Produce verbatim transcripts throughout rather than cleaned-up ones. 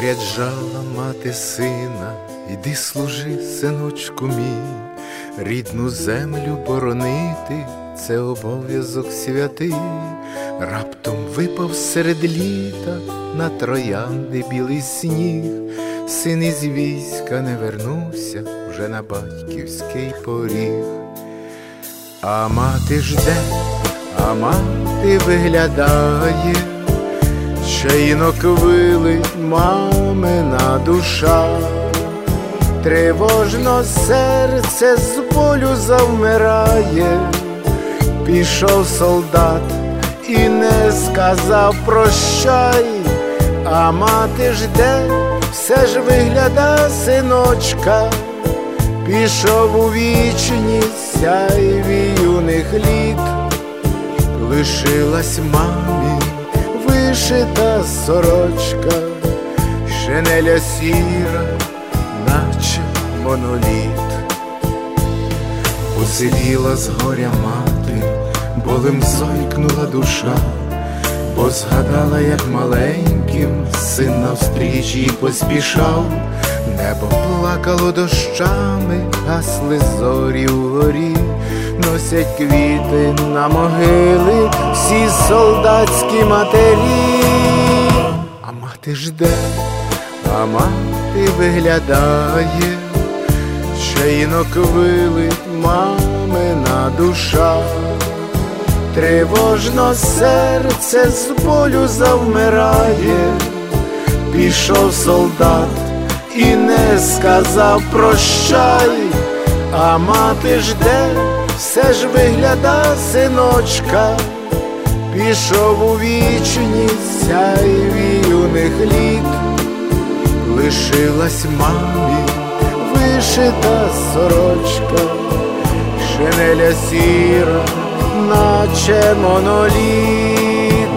Попереджала мати сина: іди служи, синочку мій, рідну землю боронити – це обов'язок святий. Раптом випав серед літа на троянди білий сніг. Син із війська не вернувся вже на батьківський поріг. А мати жде, а мати виглядає, чаїнок вилить мамина душа. Тривожно серце з болю завмирає. Пішов солдат і не сказав прощай, а мати жде, все ж вигляда синочка. Пішов у вічність сяйві юних літ. Лишилась мамі вишита сорочка, шинеля сіра, наче моноліт. Посивіла з горя мати, болем зойкнула душа, бо згадала, як маленьким син навстріч їй поспішав. Небо плакало дощами, гасли зорі вгорі, носять квіти на могили всі солдатські матері. А мати жде, а мати виглядає, чаїнок вилить мамина душа. Тривожно серце з болю завмирає. Пішов солдат і не сказав прощай, а мати жде, все ж вигляда синочка. Пішов у вічність сяйві юних літ. Лишилась мамі вишита сорочка, шинеля сіра, наче моноліт.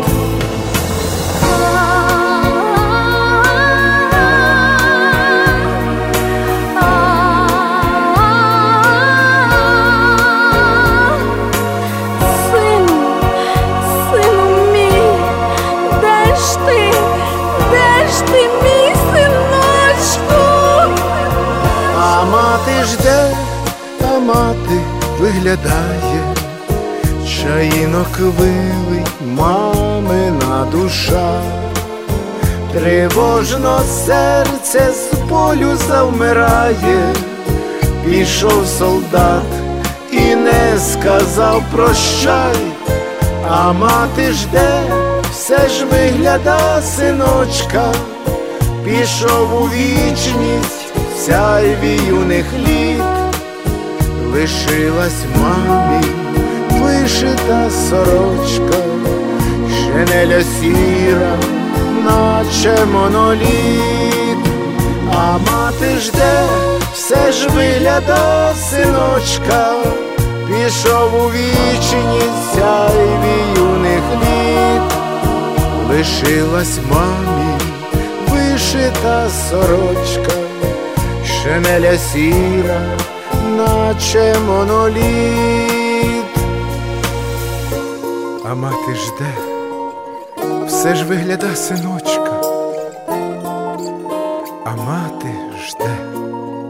Жде, а мати виглядає, чаїнок вилить мамина душа. Тривожно серце з болю завмирає. Пішов солдат і не сказав прощай, а мати жде, все ж вигляда синочка. Пішов у вічність сяйві юних літ. Лишилась мамі вишита сорочка, шинеля сіра, наче моноліт. А мати жде, все ж вигляда синочка. Пішов у вічність сяйві юних літ. Лишилась мамі вишита сорочка, шинеля сіра, наче моноліт. А мати жде, все ж вигляда синочка. А мати жде.